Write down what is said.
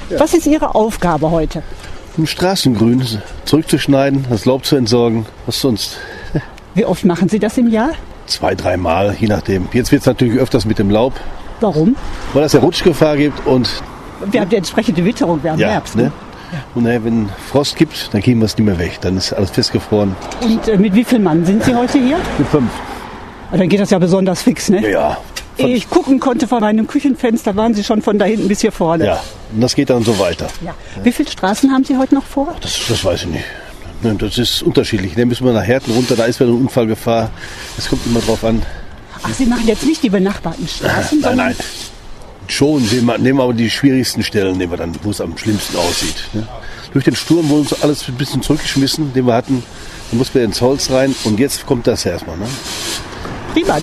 Was ist Ihre Aufgabe heute? Im Straßengrün zurückzuschneiden, das Laub zu entsorgen, was sonst. Wie oft machen Sie das im Jahr? 2-3 Mal, je nachdem. Jetzt wird es natürlich öfters mit dem Laub, Warum? weil es ja Rutschgefahr gibt und Wir haben die entsprechende Witterung, wir haben Herbst. ne? Und wenn Frost gibt, dann kriegen wir es nicht mehr weg. Dann ist alles festgefroren. Und mit wie vielen Mann sind Sie heute hier? Mit 5. Dann geht das ja besonders fix, ne? Ja. Ehe ich gucken konnte von meinem Küchenfenster, waren Sie schon von da hinten bis hier vorne. Ja, und das geht dann so weiter. Ja. Wie viele Straßen haben Sie heute noch vor? Das weiß ich nicht. Das ist unterschiedlich. Dann müssen wir nach Herten runter, da ist wieder eine Unfallgefahr. Das kommt immer drauf an. Ach, Sie machen jetzt nicht die benachbarten Straßen? Nein. Schon, wir nehmen aber die schwierigsten Stellen, nehmen wir dann, wo es am schlimmsten aussieht. Ne? Durch den Sturm wurde uns alles ein bisschen zurückgeschmissen, den wir hatten. Dann mussten wir ins Holz rein und jetzt kommt das erstmal. Ne? Prima.